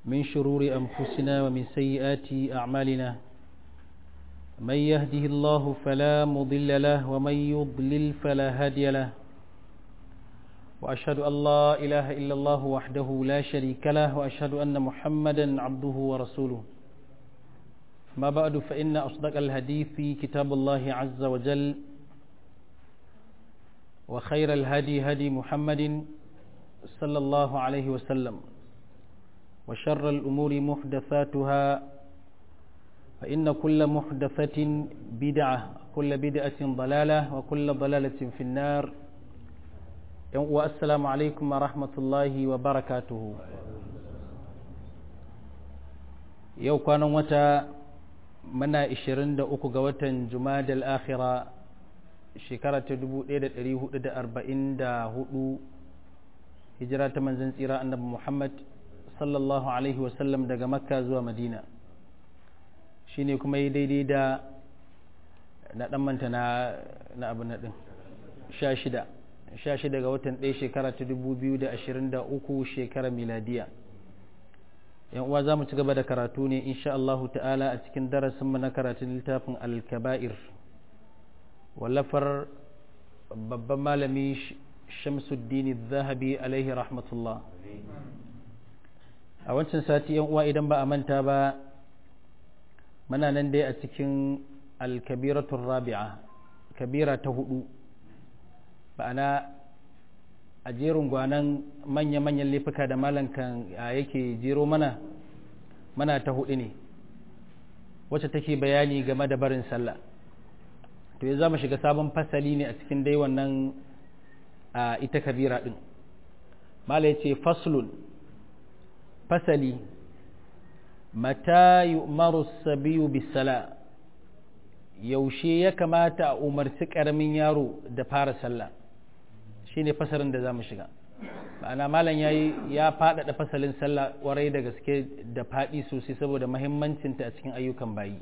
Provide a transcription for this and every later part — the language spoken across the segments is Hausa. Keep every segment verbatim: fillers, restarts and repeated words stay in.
من شرور أنفسنا ومن سيئات أعمالنا من يهده الله فلا مضل له ومن يضلل فلا هادي له وأشهد أن لا إله إلا الله وحده لا شريك له وأشهد أن محمدا عبده ورسوله ما بعد فإن أصدق الحديث كتاب الله عز وجل وخير الهدي هدي محمد صلى الله عليه وسلم وشر الأمور محدثاتها فإن كل محدثة بدعة كل بدعة ضلالة وكل ضلالة في النار والسلام عليكم ورحمة الله وبركاته يو كان متى منا إشرين دا أكو غوة جماد الآخرة شكرة دبو إيدة إريه دا أربعين دا هدو هجرة من زنسيرة النبي محمد sallallahu alaihi wasallam daga makka zuwa madina shine kuma yi daidai da na dan manta na na abu na din sha shida ga watan ɗaya shekara ta dubu biyu da ashirin da uku shekara miladiya yan uwa za mu ci gaba da karatu ne insha Allah ta'ala a cikin darasin mu na karatun littafin al-kaba'ir wallafar babban malami Shamsuddin Az-Zahabi alaihi rahmatullah a wancan sati yan uwa idan ba a manta ba muna nan dai a cikin alkabiratul rabi'a kabira ta hudu ba'ana a jerin gwanan manya-manyan laifuka da malankan yake jero mana mana ta hudu ne wacce take bayani game da barin sallah to ya zama shiga sabon fasali ne a cikin dai wannan ita kabira din mala yace faslun fasali mata yu'maru sabiyu bisala yaushe ya kamata a umarci karamin yaro da fara sallah shine fasalin da zamu shiga ma'ana malam yayi ya faɗaɗa fasalin sallah warai da gaske da faɗi sosai saboda muhimmancin ta a cikin ayyukan bayi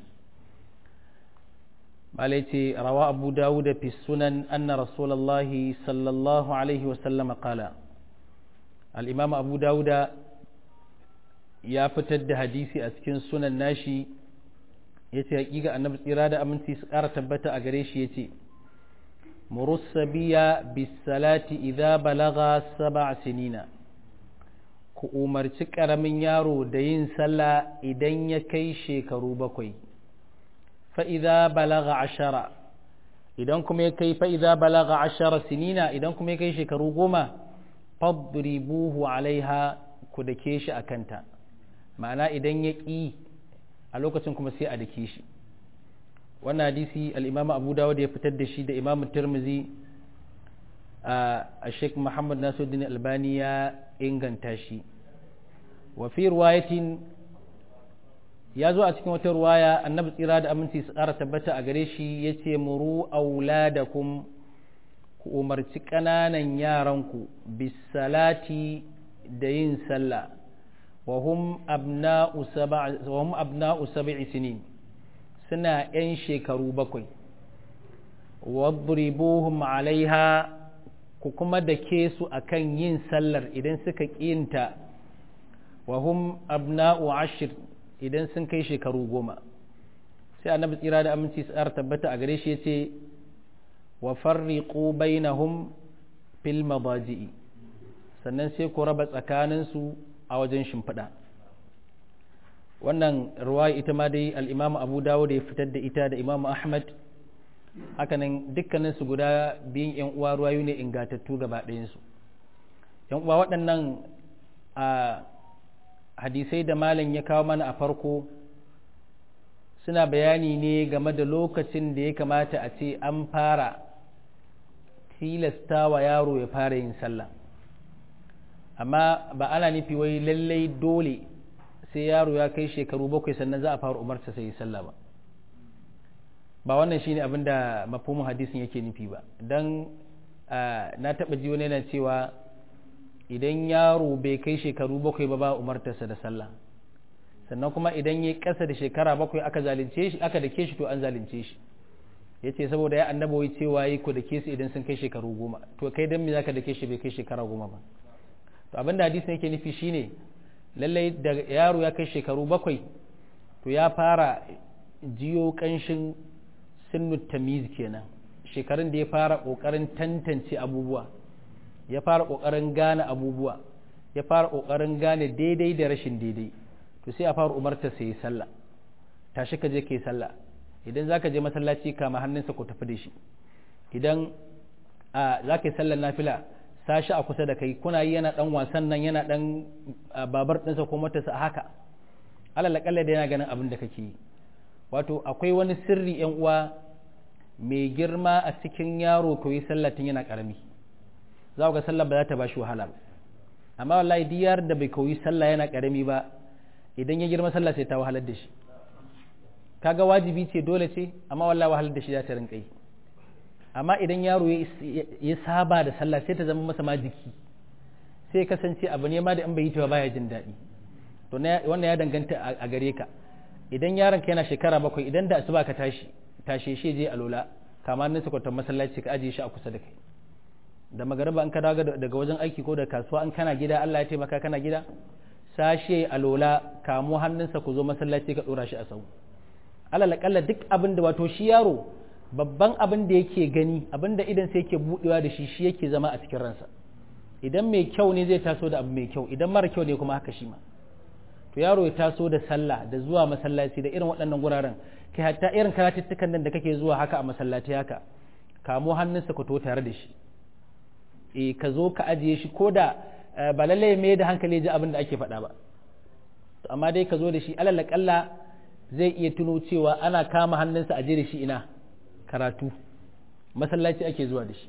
malai ce rawa abu dawud fi sunan anna rasulullahi sallallahu alaihi wa sallam qala al-imam abu dawuda ya fitar da hadisi a cikin sunan nashi ya ce haƙiƙa annabi tsira da aminci su ƙara tabbata a gare shi ya ce murussabiya bisalati idza balaga sab'a sinina ku umarci ƙaramin yaro da yin sallah idan ya kai shekaru bakwai fa idza balaga ashara idan kuma ya kai fa idza balaga ashara sinina idan kuma ya kai shekaru goma fadribuhu alaiha ku dake shi akanta ma'ana idan ya ƙi a lokacin kuma sai a dake shi wannan hadisi al'imam abu dawud ya fitar da shi da imam tirmizi a sheik muhammad nasuddin albani ya inganta shi wa fi ruwayatin ya zo a cikin wata ruwaya annabi tsira da aminci su ƙara tabbata a gare shi ya ce muru auladakum ku umarci ƙananan yaranku bisalati da yin sallah وهم أبناء سبع وهم أبناء سبع سنين سنة إن شكروا بكوي واضربوهم عليها كوكما دكيسو أكن ين سلر إذن سكك إنتا وهم أبناء عشر إذن سنكي شكروا قوما سي أنا بس إرادة أمنتي سأرتبت أغريش يتي وفرقوا بينهم في المضاجئ sannan sai ku raba tsakaninsu a wajen shimfiɗa wannan ruwaya ita ma dai al'imamu abu dawo da ya fitar da ita da imamu ahmad hakanan dukkaninsu guda biyun yan uwa ruwayu ne ingatattu gaba ɗayansu yan uwa waɗannan a hadisai da malam ya kawo mana a farko suna bayani ne game da lokacin da ya kamata a ce an fara tilasta wa yaro ya fara yin sallah amma ba ana nufi wai lallai dole sai yaro ya kai shekaru bakwai sannan za a fara umarta sai yi sallah ba ba wannan shine abin da mafhumin hadisin yake nufi ba dan na taba ji wani yana cewa idan yaro bai kai shekaru bakwai ba ba umartarsa da sallah sannan kuma idan ya kasa da shekara bakwai aka zalunce shi aka dake shi to an zalunce shi yace saboda ya annabawi cewa yi ku dake su idan sun kai shekaru goma to kai dan me zaka dake shi bai kai shekara goma ba to abinda hadisin yake nufi shine lallai da yaro ya kai shekaru bakwai to ya fara jiyo kanshin sinnut tamiz kenan, shekarun da ya fara kokarin tantance abubuwa, ya fara kokarin gane abubuwa, ya fara kokarin gane daidai da rashin daidai, to sai a fara umarta sai sallah, tashi ka je kai sallah, idan zaka je masallaci kama hannunsa ku tafi da shi, idan a zaka yi sallar nafila sashi a kusa da kai, kuna yi yana dan wasan nan yana dan babar ɗinsa ko motarsa haka, alal kalla da yana ganin abin da kake yi. Wato akwai wani sirri yan uwa mai girma a cikin yaro koyi sallah tun yana karami, za ku ga sallah ba za ta bashi wahala ba, amma wallahi diyar da bai koyi sallah yana karami ba idan ya girma sallah sai ta wahalar da shi. Kaga wajibi ce dole ce, amma wallahi wahalar da shi za ta rinka yi. Amma idan yaro ya saba da sallah sai ta zama masa ma jiki, sai kasance abu ne ma da in bai yi ta baya jin daɗi. To wannan ya danganta a gare ka. Idan yaron ka yana shekara bakwai, idan da asuba ka tashi tashe shi je alola, kama nan su kwatan masallaci ka ajiye shi a kusa da kai. Da magariba an ka dawo daga wajen aiki ko da kasuwa an kana gida, Allah ya taimaka kana gida, sashe alola kamo hannunsa ku zo masallaci ka dora shi a sau. Alal kalla duk abin da wato shi yaro babban abin da yake gani, abin da idan sai yake budewa da shi shi yake zama a cikin ransa. Idan mai kyau ne zai taso da abu mai kyau, idan mara kyau ne kuma haka shi ma. To yaro ya taso da sallah da zuwa masallaci da irin waɗannan guraren, kai hatta irin karatuttukan nan da kake zuwa haka a masallaci haka, kamo hannunsa ka to tare da shi, e ka zo ka ajiye shi ko da ba lallai mai da hankali ji abin da ake faɗa ba, amma dai ka zo da shi alal kalla zai iya tuno cewa ana kama hannunsa a je da shi ina karatu, masallaci ake zuwa da shi.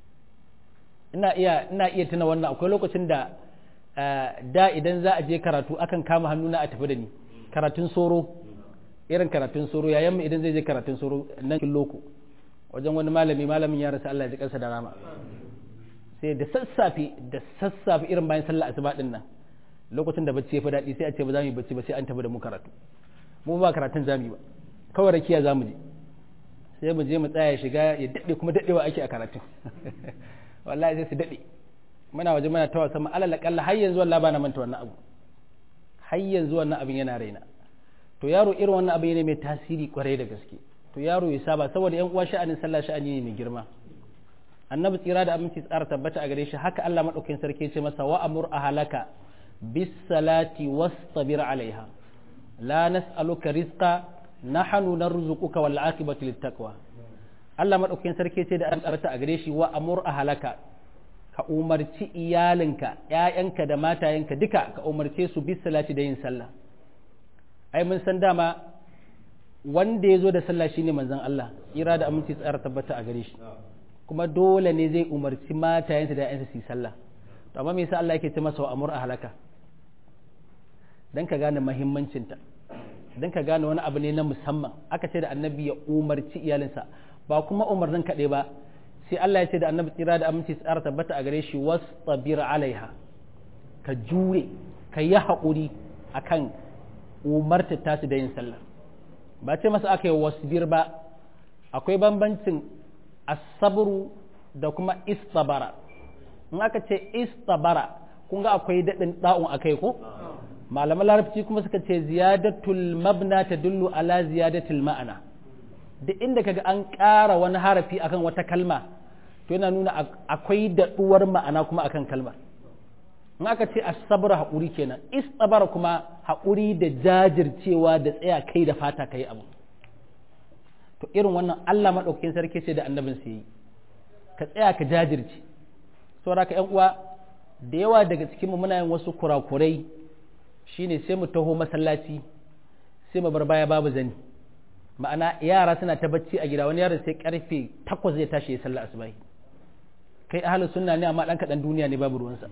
ina iya ina iya tuna wannan, akwai lokacin da da idan za a je karatu akan kama hannuna a tafi da ni karatun soro, irin karatun soro, yayan mu idan zai je karatun soro nan kin loko wajen wani malami, malamin ya rasa Allah ya ji kansa da rama, sai da sassafe da sassafe irin bayan sallah asuba din nan, lokacin da bacci ya fi daɗi sai a ce ba za mu yi bacci ba sai an tafi da mu karatu, mu ba karatun za mu yi ba, kawai rakiya za mu je, sai mu je mu tsaya shiga ya daɗe, kuma daɗewa ake a karatun wallahi sai su daɗe, muna waje muna ta wasa, alal kalla har yanzu wallahi ba na manta wannan abu, har yanzu wannan abin yana raina. To yaro irin wannan abin ne mai tasiri kwarai da gaske, to yaro ya saba, saboda yan uwa sha'anin sallah sha'ani ne mai girma. Annabi tsira da aminci tsara tabbata a gare shi, haka Allah madaukakin sarki ya ce masa wa amur ahlaka bis salati wastabir alaiha la nas'aluka rizqa nahnu narzuquka wal aqibatu lit taqwa. Allah madaukakin sarki ya ce da an tsarata a gare shi wa amur ahlaka, ka umarci iyalinka, ‘ya'yanka da matayenka duka ka umarce su bis salati da yin sallah. Ai mun san dama wanda ya zo da sallah shine manzon Allah, ira da aminci tsara tabbata a gare shi, kuma dole ne zai umarci matayensa da ‘ya'yansa su yi sallah. To amma me yasa Allah yake ce masa wa amur ahlaka? Dan ka gane muhimmancinta, dan ka gane wani abu ne na musamman. Aka ce da annabi ya umarci iyalinsa, ba kuma umarnin kaɗai ba, sai Allah ya ce da annabi tsira da aminci tsara tabbata a gare shi wastabir alaiha, ka jure ka yi haƙuri akan umarta tasu da yin sallah. Ba ce masa aka yi wasbir ba, akwai bambancin asabru da kuma istabara. In aka ce istabara, kun ga akwai daɗin ɗa'un akai ko? Malaman larabci kuma suka ce ziyadatul mabna tadullu ala ziyadatul ma'ana. Duk inda kaga an ƙara wani harafi akan wata kalma, to yana nuna akwai daɗuwar ma'ana kuma akan kalmar. In aka ce asabar haƙuri kenan, istabar kuma haƙuri da jajircewa da tsaya kai da fata kai abu. To irin wannan Allah maɗaukakin sarki ce da annabin sa yi, ka tsaya ka jajirce. Saboda ka ƴan uwa da yawa daga cikin mu muna yin wasu kurakurai, shine sai mu taho masallaci sai mu bar baya babu zani. Ma'ana yara suna ta bacci a gida, wani yaron sai karfe takwas zai tashi ya sallah asubahi, kai ahlus sunna ne amma dan kaɗan duniya ne babu ruwansa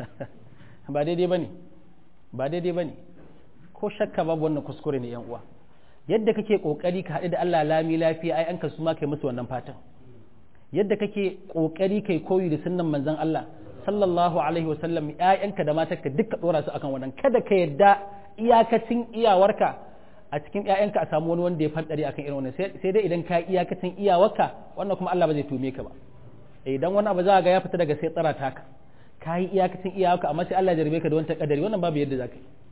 ba daidai bane ba daidai bane ko shakka babu wannan kuskure ne yan uwa. Yadda kake kokari ka haɗu da Allah lami lafiya, ai an ka su ma kai musu wannan fatan. Yadda kake kokari kai koyi da sunnan manzon Allah sallallahu alaihi wa sallam, ƴaƴanka da matarka duka dora su akan wannan. Kada ka yadda iyakacin iyawarka a cikin ƴaƴanka a samu wani wanda ya fadare akan irin wannan, sai dai idan ka iyakacin iyawarka, wannan kuma Allah ba zai tume ka ba. Idan wani abu za ga ya fita daga sai tsara taka, ka yi iyakacin iyawarka amma sai Allah ya jarbe ka da wani kadari, wannan babu yadda za ka yi.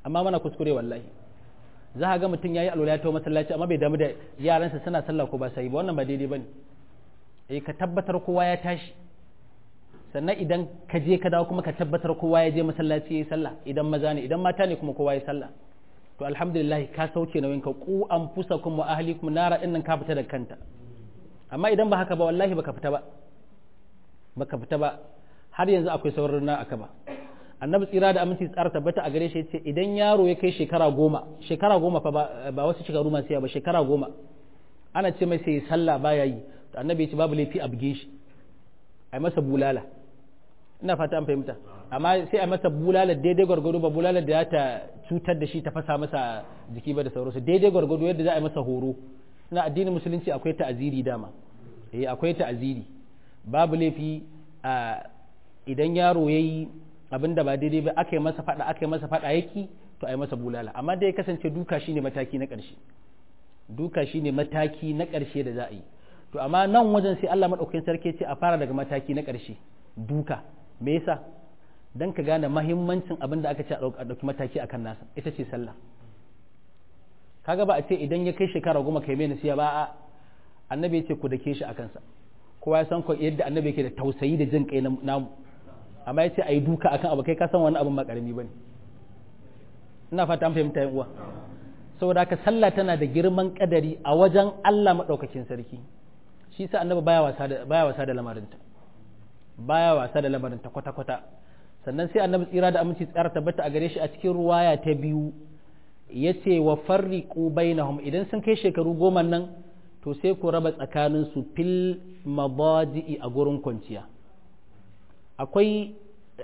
amma mana kuskure wallahi za ka ga mutum yayi alwala ya tawo masallaci amma bai damu da yaransa suna sallah ko ba sai ba wannan ba daidai bane eh ka tabbatar kowa ya tashi sannan idan ka je ka dawo kuma ka tabbatar kowa ya je masallaci yayi sallah idan maza ne idan mata ne kuma kowa ya sallah to alhamdulillah ka sauke nauyin ka ku anfusakum wa ahlikum nara din nan ka fita da kanta amma idan ba haka ba wallahi baka fita ba baka fita ba har yanzu akwai sauran na aka ba annabi tsira da aminci tsara tabbata a gare shi yace idan yaro ya kai shekara goma shekara goma fa ba wasu shekaru masu yawa ba shekara goma ana ce mai sai sallah baya yi to annabi ya ce babu laifi a buge shi ai masa bulala ina fata an fahimta amma sai a masa bulala daidai gwargwado ba bulala da ya ta cutar da shi ta fasa masa jiki ba da sauransu daidai gwargwado yadda za a yi masa horo ina addinin musulunci akwai ta'aziri dama eh akwai ta'aziri babu laifi a idan yaro yayi abinda ba daidai ba aka yi masa fada aka yi masa fada yaki to ai masa bulala amma dai ya kasance duka shine mataki na ƙarshe duka shine mataki na ƙarshe da za a yi to amma nan wajen sai Allah madaukakin sarki ce a fara daga mataki na ƙarshe duka me yasa dan ka gane mahimmancin abin da aka ce a ɗauki mataki akan nasa ita ce sallah kaga ba a ce idan ya kai shekara goma kai mai nasiya ba a annabi ya ce ku dake shi akan sa kowa ya san ko yadda annabi yake da tausayi da jin kai namu amma ya ce a yi duka akan abu kai ka san wani abin ba karami bane ina fata an fahimta yan uwa saboda haka sallah tana da girman kadari a wajen Allah madaukakin sarki shi sa annabi baya wasa da baya wasa da lamarinta baya wasa da lamarinta kwata kwata sannan sai annabi tsira da aminci tsara tabbata a gare shi a cikin ruwaya ta biyu yace wa farriqu bainahum idan sun kai shekaru goma nan to sai ku raba tsakanin su fil mabadi'i a gurin kwanciya akwai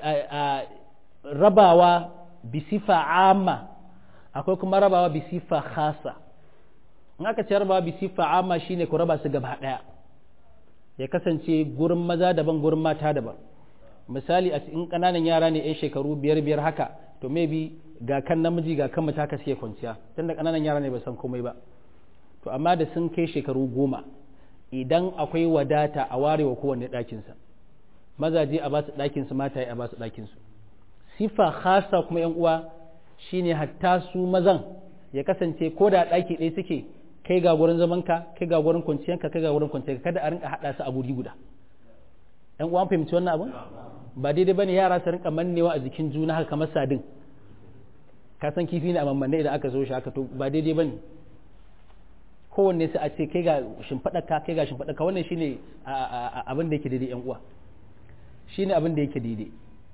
rabawa bisifa amma akwai kuma rabawa bisifa khasa in aka ce rabawa bisifa amma shine ku raba su gaba daya ya kasance gurin maza daban gurin mata daban misali a cikin kananan yara ne yan shekaru biyar biyar haka to maybe ga kan namiji ga kan mace haka suke kwanciya tunda kananan yara ne ba san komai ba to amma da sun kai shekaru goma idan akwai wadata a warewa kowanne ɗakinsa mazaje a basu ɗakinsu mataye a basu ɗakinsu sifa khasa kuma yan uwa shine hatta su mazan ya kasance ko da ɗaki ɗaya suke kai ga gurin zamanka kai ga gurin kwanciyanka kai ga gurin kwanciyanka kada a rinka haɗa su a guri guda yan uwa an fahimci wannan abun ba daidai bane yara su rinka mannewa a jikin juna haka kamar sadin ka san kifi ne a mammanne idan aka zo shi haka to ba daidai bane kowanne sai a ce kai ga shimfaɗarka kai ga shimfaɗarka wannan shine abin da yake daidai yan uwa shine abin da yake daidai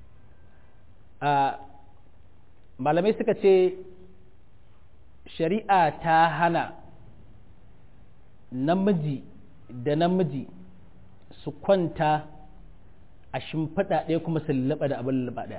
malamai suka ce shari'a ta hana namiji da namiji su kwanta a shimfiɗa ɗaya kuma su lullaba da abin lullaba ɗaya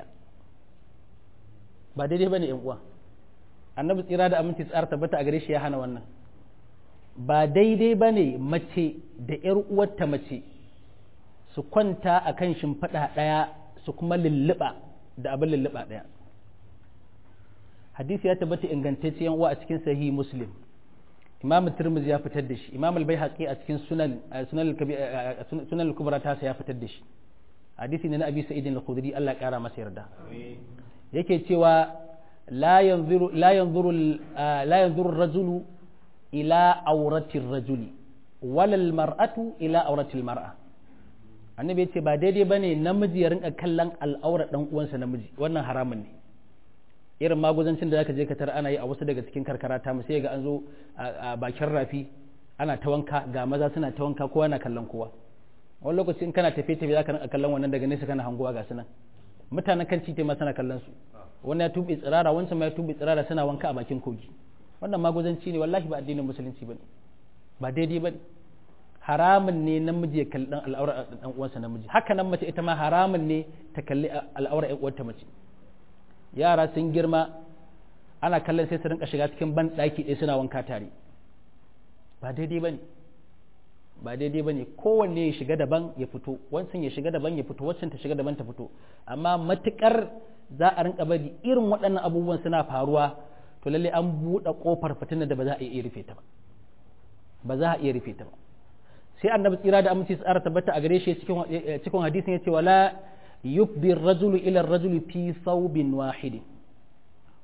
ba daidai ba ne uwa annabi tsira da aminci tsara tabbata a gare shi ya hana wannan ba daidai ba ne mace da ‘yar uwarta mace su kwanta a kan shimfiɗa ɗaya su kuma lulluɓa da abin lulluɓa ɗaya hadisi ya tabbata ingantacciyan uwa a cikin sahihi muslim imam tirmidhi ya fitar da shi imam al-baihaqi a cikin sunan sunan sunan al-kubra ta ya fitar da shi hadisi ne na abi sa'id al-khudri Allah ya kara masa yarda yake cewa la yanzuru la yanzuru la yanzuru ar-rajulu ila awrati ar-rajuli wala al-mar'atu ila awrati al-mar'a annabi ya ce ba daidai bane namiji ya rinka kallon al'aura dan uwansa namiji wannan haramun ne irin maguzancin da zaka je ka tar ana yi a wasu daga cikin karkara ta mu sai ga an zo a bakin rafi ana ta wanka ga maza suna ta wanka kowa na kallon kowa wani lokaci in kana tafe tafe zaka rinka kallon wannan daga nesa kana hangowa ga sunan mutanen kan titi ma suna kallon su wannan ya tubi tsirara wancan ma ya tubi tsirara suna wanka a bakin kogi wannan maguzanci ne wallahi ba addinin musulunci bane ba daidai bane haramun ne namiji ya kalli dan al'aura dan uwansa namiji haka nan mace ita ma haramun ne ta kalli al'aura ƴan uwarta mace yara sun girma ana kallon sai su rinka shiga cikin ban daki ɗaya suna wanka tare ba daidai bane ba daidai bane kowanne ya shiga daban ya fito wancan ya shiga daban ya fito wancan ta shiga daban ta fito amma matukar za a rinka bari irin waɗannan abubuwan suna faruwa to lalle an buɗe kofar fitina da ba za a iya rufe ta ba ba za a iya rufe ta ba sai annabi tsira da aminci tsara tabbata a gare shi cikin cikin hadisin yace wala yufdi ar-rajulu ila ar-rajuli fi thawbin wahid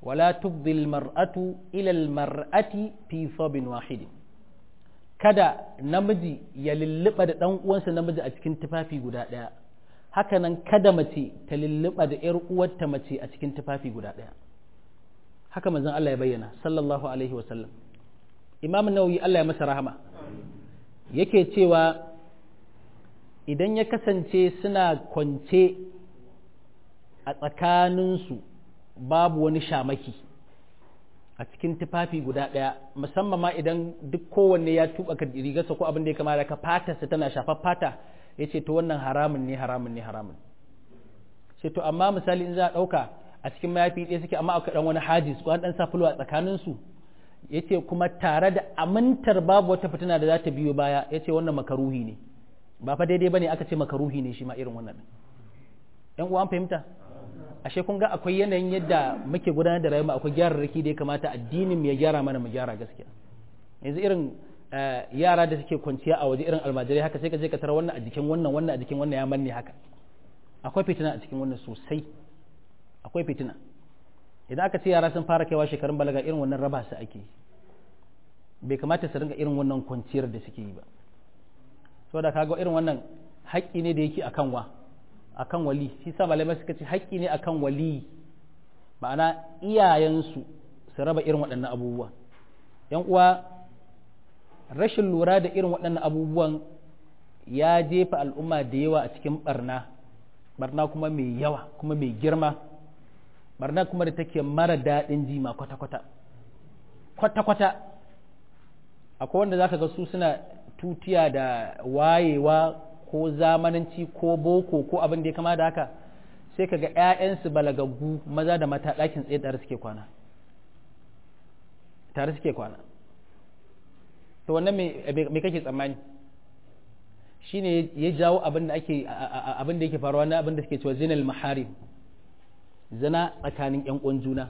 wala tubdil mar'atu ila al-mar'ati fi thawbin wahid kada namiji ya lulluba da dan uwansa namiji a cikin tufafi guda daya hakanan kada mace ta lulluba da yar uwarta mace a cikin tufafi guda daya haka manzon Allah ya bayyana sallallahu alaihi wasallam Imam Nawawi Allah ya masa rahama yake cewa idan ya kasance suna kwance a tsakaninsu babu wani shamaki a cikin tufafi guda ɗaya musamman ma idan duk kowanne ya tuba ka rigarsa ko abin da ya kamata ka fatarsa tana shafar fata ya ce to wannan haramun ne haramun ne haramun sai to amma misali in za a ɗauka a cikin mayafi ɗaya suke amma akwai ɗan wani hajis ko an ɗan sa fulo a tsakaninsu ya ce kuma tare da amintar babu wata fitina da za ta biyo baya ya ce wannan makaruhi ne ba fa daidai ba ne aka ce makaruhi ne shi ma irin wannan ɗan uwa an fahimta ashe kun ga akwai yanayin yadda muke gudanar da rayuwa akwai gyararraki da ya kamata addinin mu ya gyara mana mu gyara gaskiya yanzu irin yara da suke kwanciya a waje irin almajirai haka sai ka je ka tara wannan a jikin wannan wannan a jikin wannan ya manne haka akwai fitina a cikin wannan sosai akwai fitina idan aka ce yara sun fara kaiwa shekarun balaga irin wannan raba su ake bai kamata su ringa irin wannan kwanciyar da suke yi ba saboda kaga irin wannan haƙƙi ne da yake akan wa akan wali shi sa malamai suka ce haƙƙi ne akan wali ma'ana iyayensu su raba irin waɗannan abubuwa yan uwa rashin lura da irin waɗannan abubuwan ya jefa al'umma da yawa a cikin barna barna kuma mai yawa kuma mai girma barna kuma da take mara daɗin jima kwata-kwata kwata-kwata akwai wanda zaka ga su suna tutiya da wayewa ko zamananci ko boko ko abin da ya kama da haka sai kaga ƴaƴansu balagaggu maza da mata ɗakin tsaye tare suke kwana tare suke kwana to wannan me kake tsammani shine ya jawo abin da ake abin da yake faruwa na abin da suke cewa zinal maharim zina tsakanin ƴan uwan juna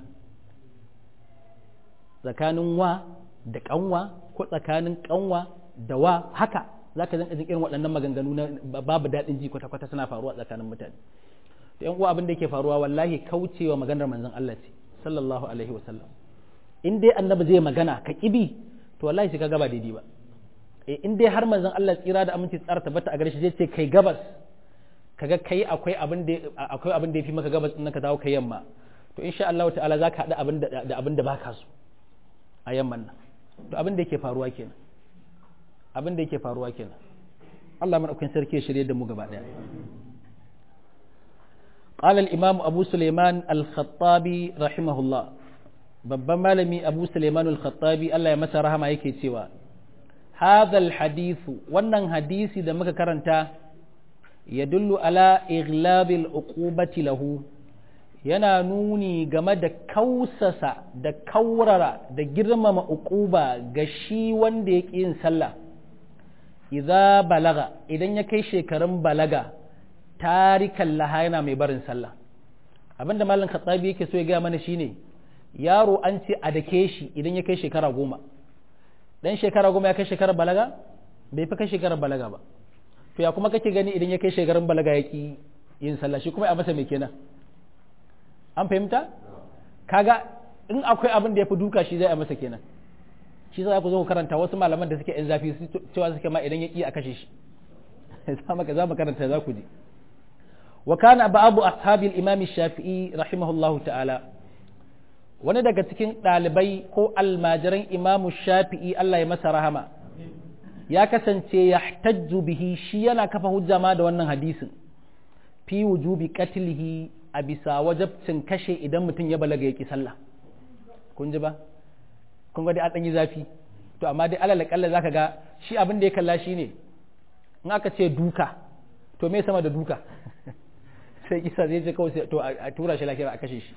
tsakanin wa da kanwa ko tsakanin kanwa da wa haka za ka zanka jin irin waɗannan maganganu na babu daɗin ji kwata-kwata suna faruwa tsakanin mutane to yan uwa abin da yake faruwa wallahi kaucewa maganar manzon Allah ce sallallahu alaihi wasallam in dai annabi zai magana ka kibi to wallahi sai ka gaba daidai ba eh in dai har manzon Allah tsira da aminci tsara tabbata a gare shi zai ce kai gabas kaga kai akwai abin da akwai abin da yafi maka gabas din ka dawo kai yamma to insha Allah ta'ala zaka hada abin da da abin da baka so a yamman nan to abin da yake faruwa kenan abin da yake faruwa kenan Allah madaukakin sarki ya shirye da mu gaba daya قال الإمام أبو سليمان الخطابي رحمه الله babban malami Abu Sulaiman al-Khattabi Allah ya masa rahama yake cewa hadha al-hadithu wannan hadisi da muka karanta yadullu ala ighlabil uqubati lahu yana nuni game da kausasa da kaurara da girmama uquba ga shi wanda yake yin sallah idza balaga idan ya kai shekarun balaga tarikan laha yana mai barin sallah abinda malam Khattabi yake so ya ga mana shine yaro an ce a dake shi idan ya kai shekara goma dan shekara goma ya kai shekarar balaga bai fi kai shekarar balaga ba to ya kuma kake gani idan ya kai shekarun balaga ya ki yin sallah shi kuma a masa mai kenan an fahimta kaga in akwai abin da ya fi duka shi zai a masa kenan shi za ku zo ku karanta wasu malaman da suke yan zafi cewa suke ma idan ya ki a kashe shi za mu karanta za ku ji wa kana ba'abu ashabil imam shafi'i rahimahullahu ta'ala wani daga cikin ɗalibai ko almajiran imamu shafi'i Allah ya masa rahama ya kasance ya tajju bihi shi yana kafa hujja ma da wannan hadisin fi wujubi qatlihi a bisa wajabcin kashe idan mutum ya balaga ya ki sallah kun ji ba kun ga dai an yi zafi to amma dai alal kalla zaka ga shi abin da ya kalla shine in aka ce duka to me sama da duka sai kisa zai ce kawai to a tura shi lafiya a kashe shi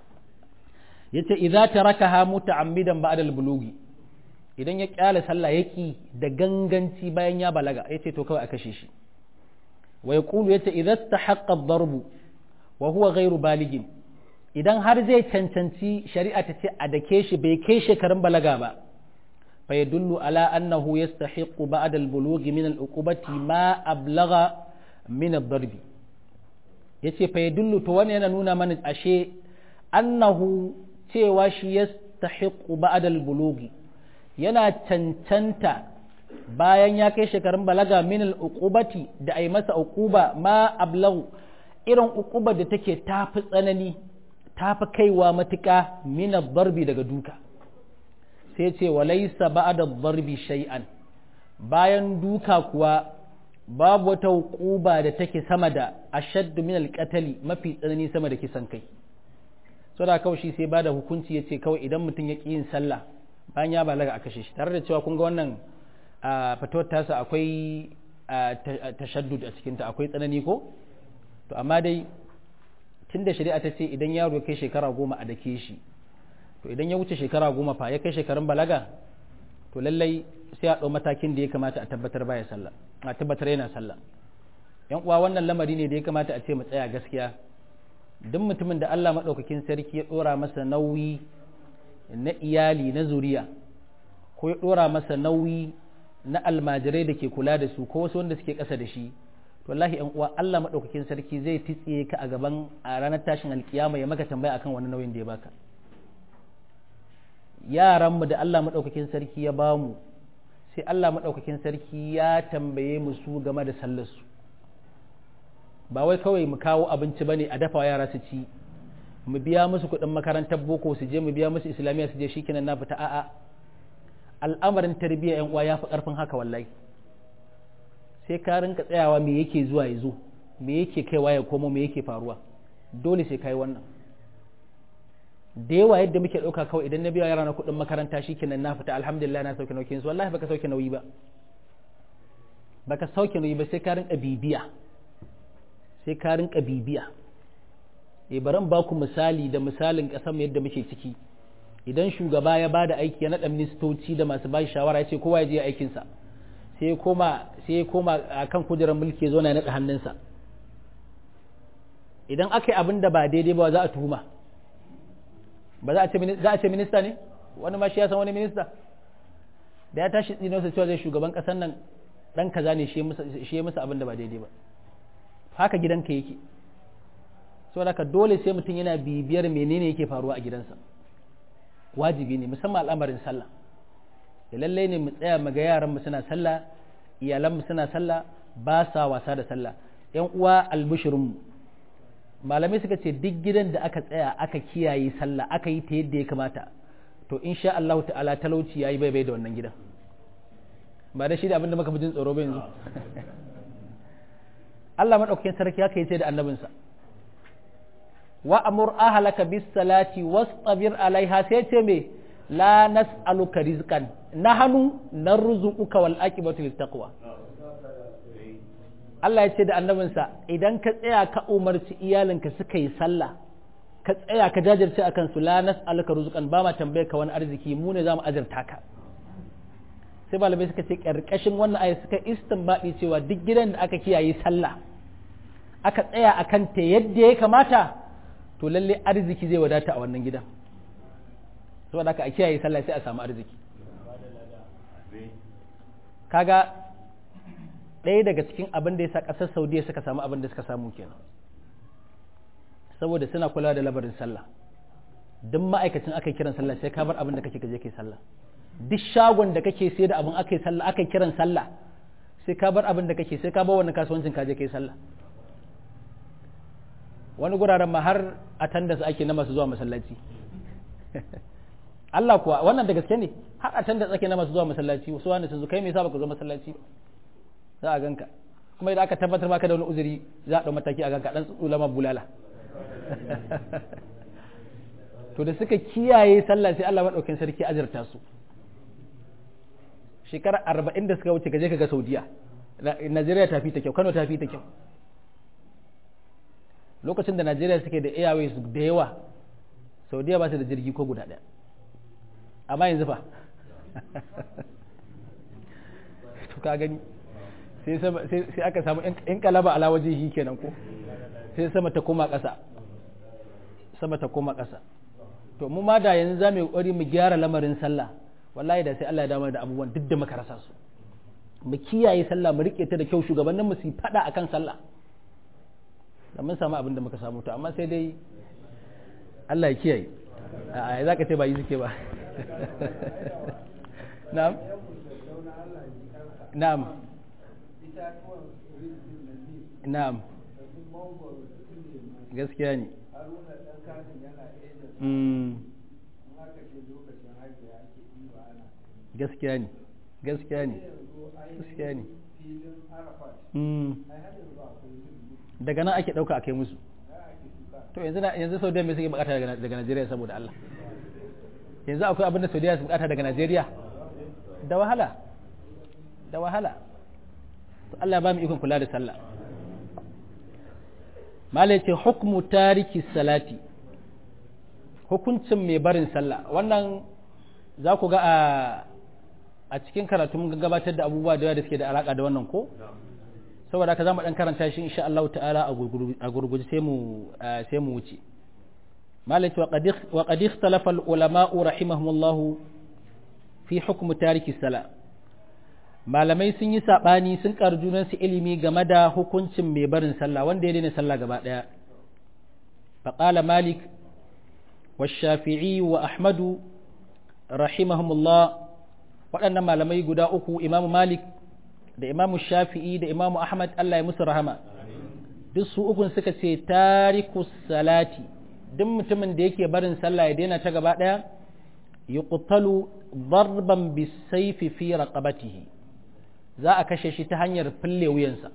yace idza tarakaha muta'ammidan ba'da al-bulughi idan ya kyale sallah yaki da ganganci bayan ya balaga yace to kawai a kashe shi wa yaqulu yace idza istahaqqa ad-darb wa huwa ghayru baligin idan har zai cancanci shari'a ta ce a dake shi bai kai shekarun balaga ba fa yadullu ala annahu yastahiqqu ba'da al-bulughi min al-uqubati ma ablagha min ad-darb yace fa yadullu to wannan yana nuna mana ashe annahu cewa shi yastahiqu ba'da al-bulughi yana cancanta bayan ya kai shekarun balaga min al-uqubati da ai masa uquba ma ablagu irin uquba da take tafi tsanani tafi kaiwa matuƙa min ad-darbi daga duka sai ce walaysa ba'da ad-darbi shay'an bayan duka kuwa babu wata uquba da take sama da ashaddu min al-qatl mafi tsanani sama da kisan kai saboda kawai shi sai bada hukunci yace kawai idan mutum ya ƙi yin sallah bayan ya balaga a kashe shi tare da cewa kun ga wannan fatawar tasa akwai tashaddud a cikinta akwai tsanani ko to amma dai tun da shari'a ta ce idan yaro ya kai shekara goma a dake shi to idan ya wuce shekara goma fa ya kai shekarun balaga to lallai sai a ɗau matakin da ya kamata a tabbatar baya sallah a tabbatar yana sallah yan uwa wannan lamari ne da ya kamata a ce mu tsaya gaskiya duk mutumin da Allah madaukakin sarki ya dora masa nauyi na iyali na zuriya ko ya dora masa nauyi na almajirai da ke kula da su ko wasu wanda suke ƙasa da shi to wallahi yan uwa Allah madaukakin sarki zai titsiye ka a gaban a ranar tashin alkiyama ya maka tambaya akan wani nauyin da ya baka yaran mu da Allah madaukakin sarki ya bamu sai Allah madaukakin sarki ya tambaye mu su game da sallar su ba wai kawai mu kawo abinci bane a dafa yara su ci mu biya musu kuɗin makarantar boko su je mu biya musu islamiyya su je shikenan na fita a'a al'amarin tarbiyya yan uwa ya fi ƙarfin haka wallahi sai ka rinka tsayawa me yake zuwa ya zo me yake kaiwa ya komo me yake faruwa dole sai kai wannan da yawa yadda muke ɗauka kawai idan na biya yara na kuɗin makaranta shikenan na fita alhamdulillah na sauke nauyin su wallahi baka sauke nauyi ba baka sauke nauyi ba sai ka rinka bibiya sai ka rinka bibiya eh baran ba ku misali da misalin ƙasar mu yadda muke ciki idan shugaba ya bada aiki ya naɗa ministoci da masu bashi shawara ya ce kowa ya je aikinsa sai ya koma sai ya koma akan kujerar mulki ya zo na naɗa hannunsa idan aka yi abin da ba daidai ba za a tuhuma ba za a ce za a ce minista ne wani ma shi ya san wani minista da ya tashi tsinonsa cewa zai shugaban ƙasar nan ɗan kaza ne shi ya musu abin da ba daidai ba haka gidanka yake saboda haka dole sai mutum yana bibiyar menene yake faruwa a gidansa wajibi ne musamman al'amarin sallah da lallai ne mu tsaya mu ga yaran mu suna sallah iyalan mu suna sallah ba sa wasa da sallah yan uwa albishirin mu malamai suka ce duk gidan da aka tsaya aka kiyaye sallah aka yi ta yadda ya kamata to insha Allah ta'ala talauci yayi bai bai da wannan gidan ba da shi da abinda muka fi jin tsoro ba yanzu Allah madaukakin sarki haka yace da annabinsa wa amur ahlaka bis salati wastabir alaiha sai ce me la nas'aluka rizqan nahnu narzuquka wal aqibatu lit taqwa Allah ya ce da annabinsa idan ka tsaya ka umarci iyalinka suka yi sallah ka tsaya ka jajirce akan su la nas'aluka rizqan ba ma tambaye ka wani arziki mu ne zamu azurta ka sai malamai suka ce karkashin wannan aya suka istinbadi cewa duk gidan da aka kiyaye sallah aka tsaya akan ta yadda ya kamata to lalle arziki zai wadata a wannan gidan saboda haka a kiyaye sallah sai a samu arziki kaga ɗaya daga cikin abin da ya sa ƙasar saudiya suka samu abin da suka samu kenan saboda suna kula da labarin sallah duk ma'aikacin aka kiran sallah sai ka bar abin da kake kaje kai sallah duk shagon da kake sai da abin aka yi sallah aka kiran sallah sai ka bar abin da kake sai ka bar wannan kasuwancin kaje kai sallah wani guraren ma har attendance ake na masu zuwa masallaci Allah kuwa wannan da gaske ne har attendance ake na masu zuwa masallaci wasu wani sun zo kai me yasa baka zo masallaci ba za a ganka kuma idan aka tabbatar baka da wani uzuri za a dau mataki a ganka dan ulama bulala to da suka kiyaye sallah sai Allah madaukakin sarki azurta su shekara arba'in da suka wuce gaje ka ga Saudiya Najeriya ta fi ta kyau Kano ta fi ta kyau lokacin da Najeriya suke da airways da yawa Saudiya ba su da jirgi ko guda ɗaya amma yanzu fa to ka gani sai aka samu in kalaba ala waje shi kenan ko sai sama ta koma ƙasa sama ta koma ƙasa to mu ma da yanzu za mu yi ƙoƙari mu gyara lamarin sallah wallahi da sai Allah ya damar da abubuwan duk da muka rasa su mu kiyaye sallah mu rike ta da kyau shugabannin mu su fada akan sallah da mun samu abin da muka samu to amma sai dai Allah ya kiyaye a za ka ce ba yi suke ba na'am na'am na'am gaskiya ne gaskiya ne gaskiya ne gaskiya ne daga nan ake ɗauka a kai musu to yanzu yanzu saudiya mai suke bukata daga najeriya saboda Allah yanzu akwai abin da saudiya su bukata daga najeriya da wahala da wahala Allah ba mu ikon kula da sallah malai ce hukmu tariki salati hukuncin mai barin sallah wannan za ku ga a a cikin karatu mun gabatar da abubuwa da yawa da suke da alaka da wannan ko saboda haka zamu dan karanta shi insha Allah ta'ala a gurguje sai mu sai mu wuce malaka wa qad ikhtalafa al ulama rahimahumullah fi hukm tariki sala malamai sun yi sabani sun karu junan su ilimi game da hukuncin mai barin sallah wanda ya daina sallah gaba daya fa qala malik والشافعي وأحمد رحمهم الله waɗannan malamai guda uku imamu malik da imamu shafi'i da imamu ahmad Allah ya musu rahama duk su ukun suka ce tariku salati duk mutumin da yake barin sallah ya daina ta gaba ɗaya yuqtalu darban bisayfi fi raqabatihi za a kashe shi ta hanyar fille wuyansa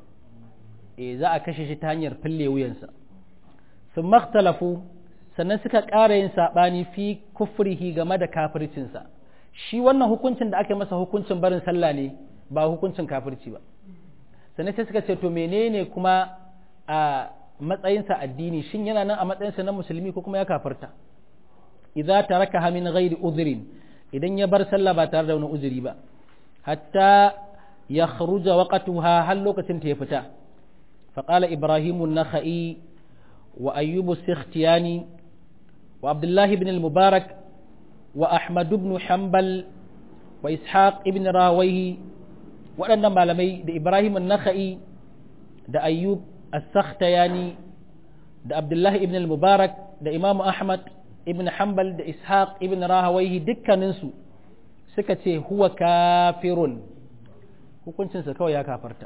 eh za a kashe shi ta hanyar fille wuyansa thumma ikhtalafu sannan suka ƙara yin saɓani fi kufrihi game da kafircinsa shi wannan hukuncin da aka masa hukuncin barin sallah ne ba hukuncin kafirci ba sannan sai suka ce to menene kuma a matsayinsa addini shin yana nan a matsayinsa na musulmi ko kuma ya kafirta idza taraka min ghairi udhrin idan ya bar sallah ba tare da wani uzuri ba hatta ya kharuja waqtuha har lokacin ta ya fita fa qala ibrahimu an-nakhai wa ayyubu sikhtiyani wa abdullahi ibn al-mubarak وأحمد بن حنبل وإسحاق ابن راويه waɗannan malamai da Ibrahim an-Nakhai da Ayyub as-Sakhtiyani da Abdullah ibn al-Mubarak da Imam Ahmad ibn Hanbal da Ishaq ibn Rahawayhi dukkaninsu suka ce huwa kafirun hukuncinsa kawai ya kafarta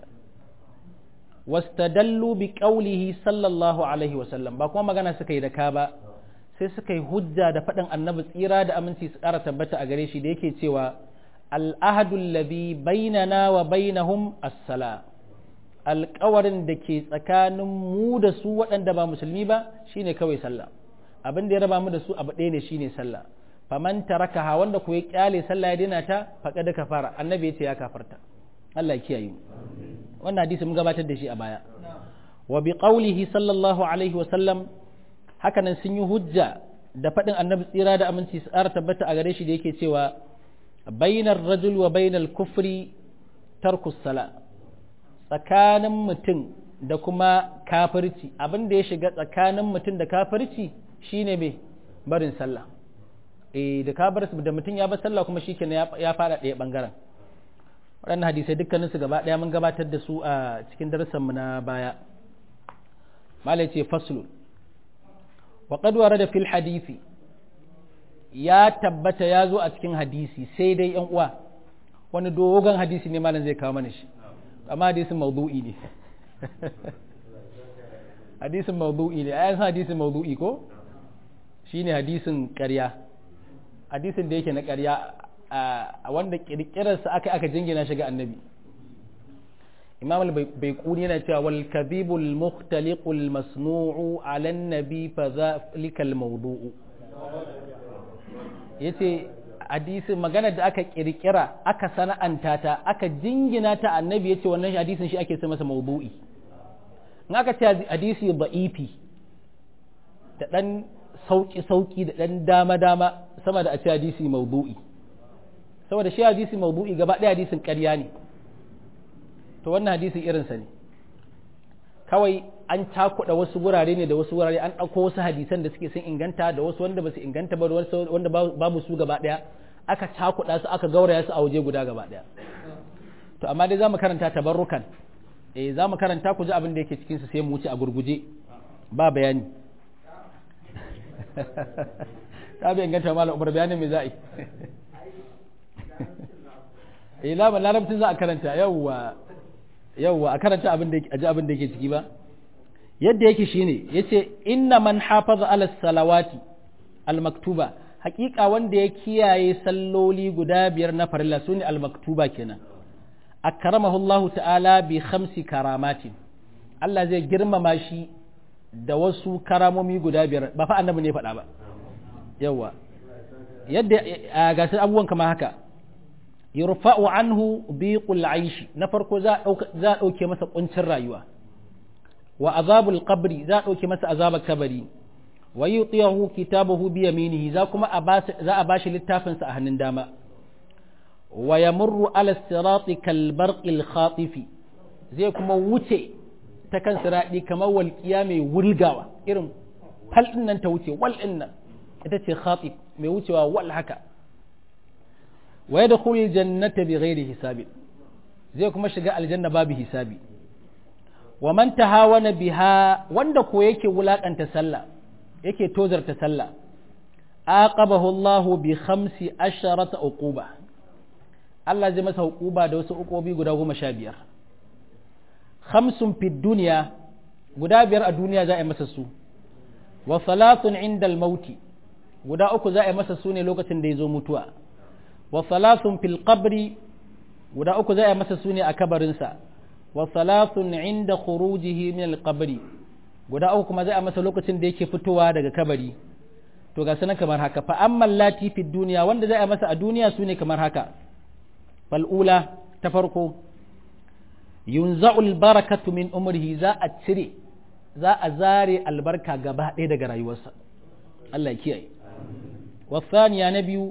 wastadallu bi qawlihi sallallahu alaihi wa sallam ba kuma magana suka yi da ka ba sai suka yi hujja da faɗin annabi tsira da aminci su ƙara tabbata a gare shi da yake cewa al'ahadu alladhi bainana wa bainahum as-sala alƙawarin da ke tsakanin mu da su waɗanda ba musulmi ba shine kawai sallah abin da ya raba mu da su abu ɗaya ne shine sallah faman tarakaha wanda ku ya kyale sallah ya daina ta faqad kafara annabi yace ya kafarta Allah ya kiyaye mu wannan hadisi mun gabatar da shi a baya wa bi qawlihi sallallahu alaihi wa sallam hakanan sun yi hujja da faɗin annabi tsira da aminci su ƙara tabbata a gare shi da yake cewa bainar rajul wa bainal kufri tarkus sala tsakanin mutum da kuma kafirci abin da ya shiga tsakanin mutum da kafirci shine mai barin sallah eh da kafir da mutum ya bar sallah kuma shikenan ya fara ɗaya bangaren waɗannan hadisai dukkanin su gaba ɗaya mun gabatar da su a cikin darasan mu na baya malai ce faslu وقد ورد في الحديث ya tabbata ya zo a cikin hadisi sai dai yan uwa wani dogon hadisi ne malam zai kawo mana shi amma hadisin mawdu'i ne hadisin mawdu'i ne ayan hadisin mawdu'i ko shine hadisin ƙarya hadisin da yake na ƙarya a wanda kirkirarsa aka aka jingina shi ga annabi imam al-baiquni yana cewa wal kadhibul mukhtaliqul masnu'u 'ala an-nabi fa dhalika al-mawdu'u yace hadisin magana da aka kirkira aka sana'anta ta aka jingina ta annabi yace wannan hadisin shi ake ce masa mawdu'i in aka ce hadisi da'ifi da dan sauki sauki da dan dama dama sama da a ce hadisi mawdu'i saboda shi hadisi mawdu'i gaba ɗaya hadisin ƙarya ne to wannan hadisin irinsa ne kawai an cakuɗa wasu wurare ne da wasu wurare an ɗauko wasu hadisan da suke sun inganta da wasu wanda ba su inganta ba wanda babu su gaba ɗaya aka cakuɗa su aka gauraya su a waje guda gaba ɗaya to amma dai za mu karanta tabarrukan eh za mu karanta ku ji abin da yake cikin su sai mu wuce a gurguje ba bayani ta bai inganta malam Umar bayanin me za'i eh la larabcin za a karanta yawwa yawwa a karanta abin da aji abin da yake ciki ba yadda yake shine yace inna man hafaza ala salawati al maktuba haƙiƙa wanda ya kiyaye salloli guda biyar na farilla sune al maktuba kenan akramahu Allah ta'ala bi khamsi karamatin Allah zai girmama shi da wasu karamomi guda biyar ba fa annabi ne faɗa ba yawa yadda ga sai abubuwan kamar haka yurfa'u anhu biqul aishi na farko za za dauke masa kuncin rayuwa wa azabul qabri za dauke masa azabar kabari wa yutiyahu kitabahu bi yaminihi za kuma za a bashi littafin sa a hannun dama wa yamurru ala sirati kal barqil khatifi zai kuma wuce ta kan siradi kamar walqiya mai wulgawa irin fal din nan ta wuce wal din nan ita ce khatif mai wucewa wal haka wa yadkhulu aljannata bighairi hisabin zai kuma shiga aljanna babu hisabi wa man tahawana biha wanda ko yake wulakanta sallah yake tozarta sallah aqabahu Allahu bi khamsi asharata uquba Allah zai masa hukuba da wasu uqubi guda goma sha biyar khamsun fid dunya guda biyar a duniya za a yi masa su wa salatun inda al-mauti guda uku za a yi masa su ne lokacin da ya zo mutuwa wa salatun fil qabri guda uku za a yi masa su ne a kabarinsa wa salatun inda khurujihi min al-qabri guda uku kuma za a masa lokacin da yake fitowa daga kabari to ga sanan kamar haka fa amma lati fid dunya wanda za a masa a duniya su ne kamar haka fal ula ta farko yunza'u al-barakatu min umrihi za a cire za a zare albarka gaba ɗaya daga rayuwarsa Allah ya kiyaye wa thaniya na biyu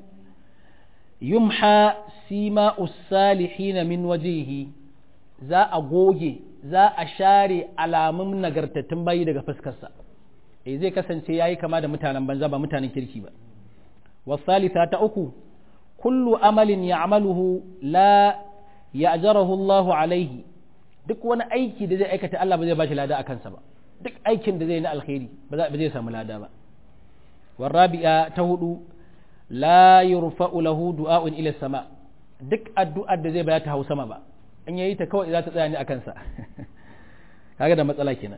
yumha sima usalihin min wajhihi za a goge za a share alamun nagartattun bayi daga fuskarsa eh zai kasance yayi kama da mutanen banza ba mutanen kirki ba wa thalitha ta uku kullu amalin ya'maluhu la ya'jarahu Allahu alaihi duk wani aiki da zai aikata Allah ba zai bashi lada akan sa ba duk aikin da zai na alkhairi ba zai samu lada ba warabi'a ta hudu la yurfa'u lahu du'a'un ila sama duk addu'ar da zai baya ta hau sama ba in yayi ta kawai za ta tsaya ne akan sa kaga da matsala kenan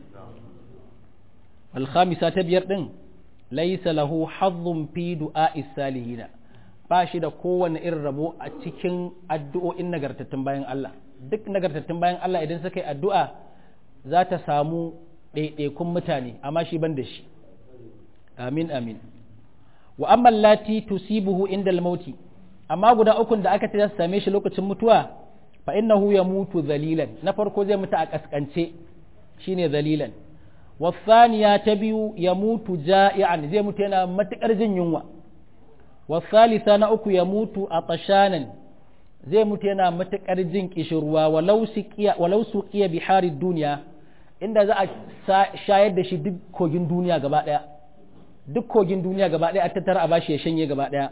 al khamisa ta biyar din laysa lahu hazzun fi du'a'is salihin ba shi da kowanne irin rabo a cikin addu'o'in nagartattun bayan Allah duk nagartattun bayan Allah idan suka yi addu'a za ta samu ɗaiɗaikun mutane amma shi ban da shi amin amin wa amma lati tusibuhu inda al-mauti amma guda ukun da aka ce za su same shi lokacin mutuwa fa innahu yamutu zalilan na farko zai mutu a kaskance shine zalilan wa thaniya ta biyu yamutu ja'ian zai mutu yana matukar jin yunwa wa thalitha na uku yamutu atashanan zai mutu yana matukar jin kishirwa walau siqiya walau suqiya bihari dunya inda za a shayar da shi duk kogin duniya gaba daya duk kogin duniya gaba daya a tattara a bashi ya shanye gaba daya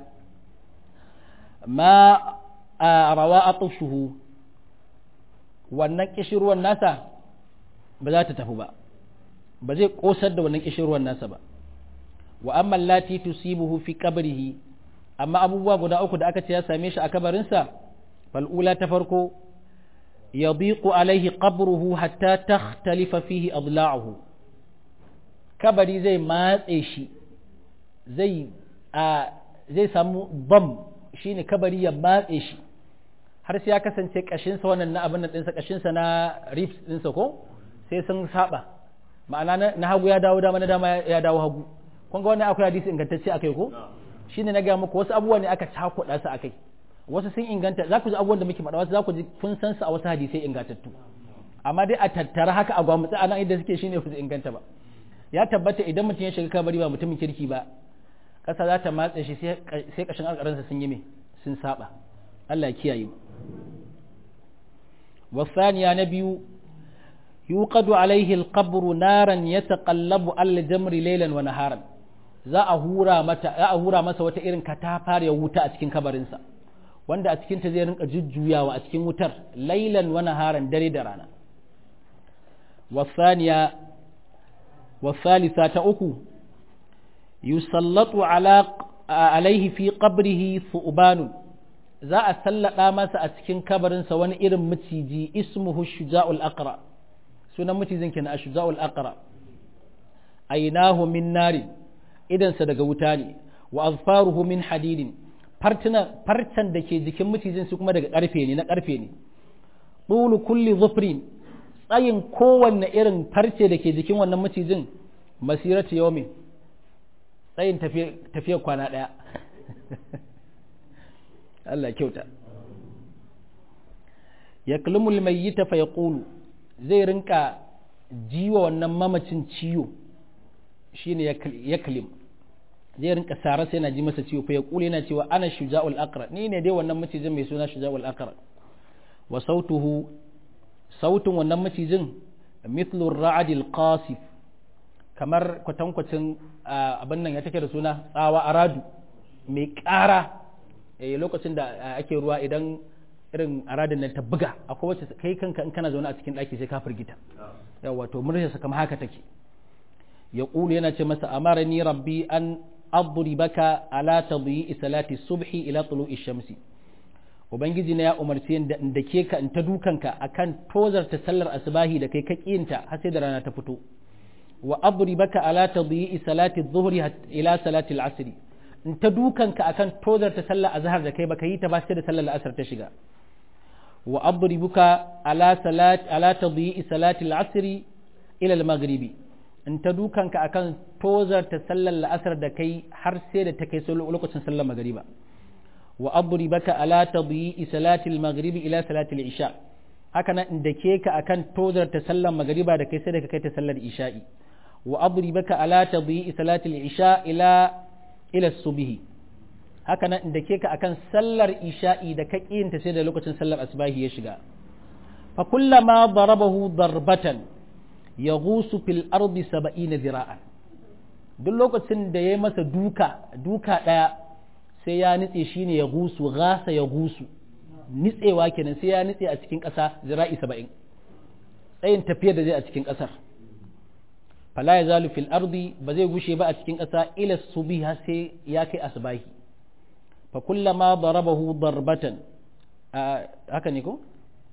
ma a rawa atushuhu wannan kishirwan nasa ba za ta tafi ba ba zai kosar da wannan kishirwan nasa ba wa amma lati tusibuhu fi qabrihi amma abubuwa guda uku da aka ce ya same shi a kabarinsa fal ula ta farko yadiqu alaihi qabruhu hatta takhtalifa fihi adla'uhu kabari zai matse shi zai a zai samu bam shine kabari ya matse shi har sai ya kasance kashinsa wannan na abin nan ɗinsa kashinsa na ribs ɗinsa ko sai sun saba ma'ana na hagu ya dawo dama na dama ya dawo hagu kun ga wannan akwai hadisi ingantacce akai ko shine na ga muku wasu abubuwa ne aka cakuɗa su akai wasu sun inganta za ku ji abubuwan da muke faɗa wasu za ku ji kun san su a wasu hadisai ingantattu amma dai a tattara haka a gwamutse a nan inda suke shine su inganta ba ya tabbata idan mutum ya shiga kabari ba mutumin kirki ba ƙasa za ta matse shi sai ƙashin alƙaransa sun yi me sun saba Allah ya kiyaye mu wasaniya na biyu yuqadu alaihi alqabru naran yataqallabu al-jamri laylan wa naharan za a hura mata za a hura masa wata irin katafare wuta a cikin kabarinsa wanda a cikin ta zai rinka jujjuyawa a cikin wutar laylan wa naharan dare da rana wasaniya wasalisa ta uku yusallatu ala alaihi fi qabrihi thu'banun za a sallada masa a cikin kabarinsa wani irin maciji ismuhu shuja'ul aqra sunan macijin kenan shuja'ul aqra aynahu min nari idansa daga wuta ne wa azfaruhu min hadidin fartana fartan da ke jikin macijin su kuma daga karfe ne na karfe ne tulu kulli zufrin tsayin kowanne irin farce da ke jikin wannan macijin masiratu yawmin tsayin tafiyar kwana daya Allah kyauta ya kalmul mayyita fa yaqulu zai rinka jiwa wannan mamacin ciwo shine ya kalim zai rinka sara sai yana ji masa ciwo fa yaqulu yana cewa ana shuja'ul aqra ni ne dai wannan macijin mai suna shuja'ul aqra wa sautuhu sautun wannan macijin mithlu ar-ra'd al-qasif kamar kwatankwacin abin nan ya take da suna tsawa aradu mai ƙara lokacin da ake ruwa idan irin aradin nan ta buga akwai wacce kai kanka in kana zaune a cikin ɗaki sai ka firgita yawa to muryarsa kamar haka take ya ƙulu yana ce masa amarani rabbi an adribaka ala tadyi'i salati subhi ila tulu'i shamsi ubangiji na ya umarce ni da in dake ka in ta dukanka akan tozarta sallar asbahi da kai ka kiyinta har sai da rana ta fito wa adribaka ala tadyi'i salati adh-dhuhri ila salati al-'asr in ta dukanka akan tozarta sallar azhar da kai baka yi ta ba sai da sallar asar ta shiga wa adribuka ala salati ala tadyi'i salati al-'asr ila al-maghribi in ta dukanka akan tozarta sallar asar da kai har sai da ta kai lokacin sallar magriba wa adribaka ala tadyi'i salati al-maghribi ila salati al-isha haka nan in dake ka akan tozarta sallar magriba da kai sai da ka kai ta sallar isha'i wa adribaka ala tadyi'i salati al-isha ila ila subhi haka nan inda ke ka akan sallar isha'i da ka kiyinta sai da lokacin sallar asbahi ya shiga fa kullama darabahu darbatan yaghusu fil ardi sab'ina zira'an duk lokacin da yayi masa duka duka daya sai ya nitse shine yaghusu ghasa yaghusu nitsewa kenan sai ya nitse a cikin ƙasa zira'i saba'in tsayin tafiyar da zai a cikin ƙasar fala ya zalu fil ardi ba zai gushe ba a cikin ƙasa ila subi har sai ya kai asbahi fa kullama darabahu darbatan haka ne ko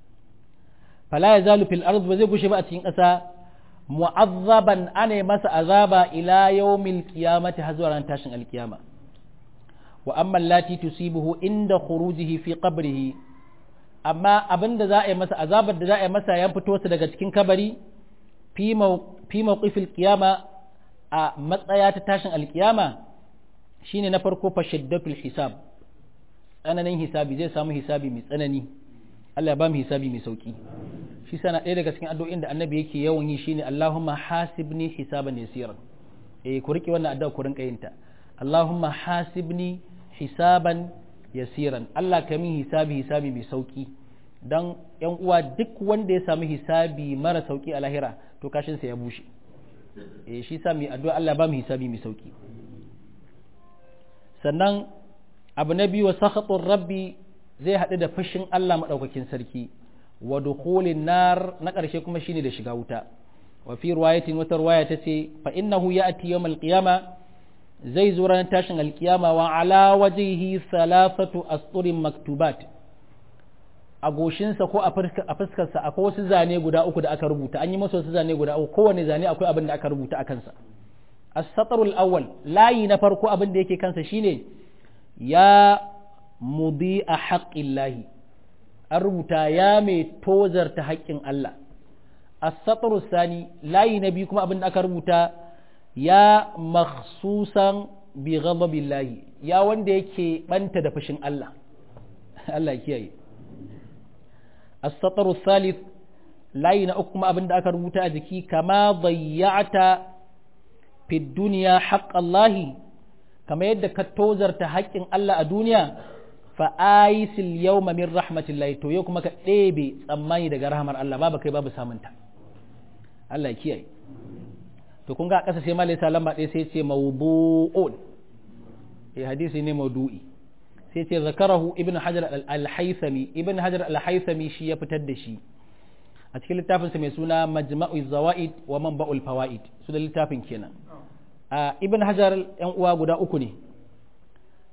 fala ya zalu fil ardi ba zai gushe ba a cikin ƙasa mu'azzaban ana masa azaba ila yawmil qiyamati har zuwa ran tashin alkiyama wa amma allati tusibuhu inda khurujihi fi qabrihi amma abinda za a yi masa azabar da za a yi masa ya fito su daga cikin kabari fi mawqifil qiyama a matsaya ta tashin alkiyama shine na farko fa shiddatul hisab tsananin hisabi zai samu hisabi mai tsanani Allah ya ba mu hisabi mai sauki shi sana ɗaya daga cikin addu'o'in da annabi yake yawan yi shine Allahumma hasibni hisaban yasiran eh ku rike wannan addu'a ku rinka yin ta Allahumma hasibni hisaban yasiran Allah ka min hisabi hisabi mai sauki dan yan uwa duk wanda ya samu hisabi mara sauki a lahira to kashin sa ya bushe eh shi sa mai addu'a Allah ba mu hisabi mai sauki sannan abu na biyu wa sakhatur rabbi zai haɗu da fushin Allah madaukakin sarki wa dukhulin nar na ƙarshe kuma shine da shiga wuta wa fi riwayatin wata riwaya tace fa innahu ya'ti yawmal qiyama zai zo ranar tashin alkiyama wa ala wajhihi thalathatu asturin maktubat a goshinsa ko a fuskarsa akwai wasu zane guda uku da aka rubuta an yi masa wasu zane guda uku kowane zane akwai abin da aka rubuta a kansa as-satrul awwal layi na farko abin da yake kansa shine ya mudi a haqqillahi an rubuta ya mai tozarta haƙƙin Allah as-satrus sani layi na biyu kuma abin da aka rubuta ya makhsusan bi ghadabillahi ya wanda yake banta da fushin Allah Allah kiyaye as-satru thalith layi na uku kuma abinda aka rubuta a jiki kama dayyata fi dunya haqqallahi kama yadda ka tozarta haƙƙin Allah a duniya fa aisil yawma min rahmatillahi to yau kuma ka ɗebe tsammani daga rahmar Allah babu kai babu samunta Allah kiyaye to kun ga a ƙasa sai malai sa lamba ɗaya sai ce mawdu'un eh hadisi ne mawdu'i sai ce zakarahu ibn hajar al-haythami ibn hajar al-haythami shi ya fitar da shi a cikin littafin sa mai suna majma'u zawaid wa manba'ul fawaid su da littafin kenan a ibn hajar yan uwa guda uku ne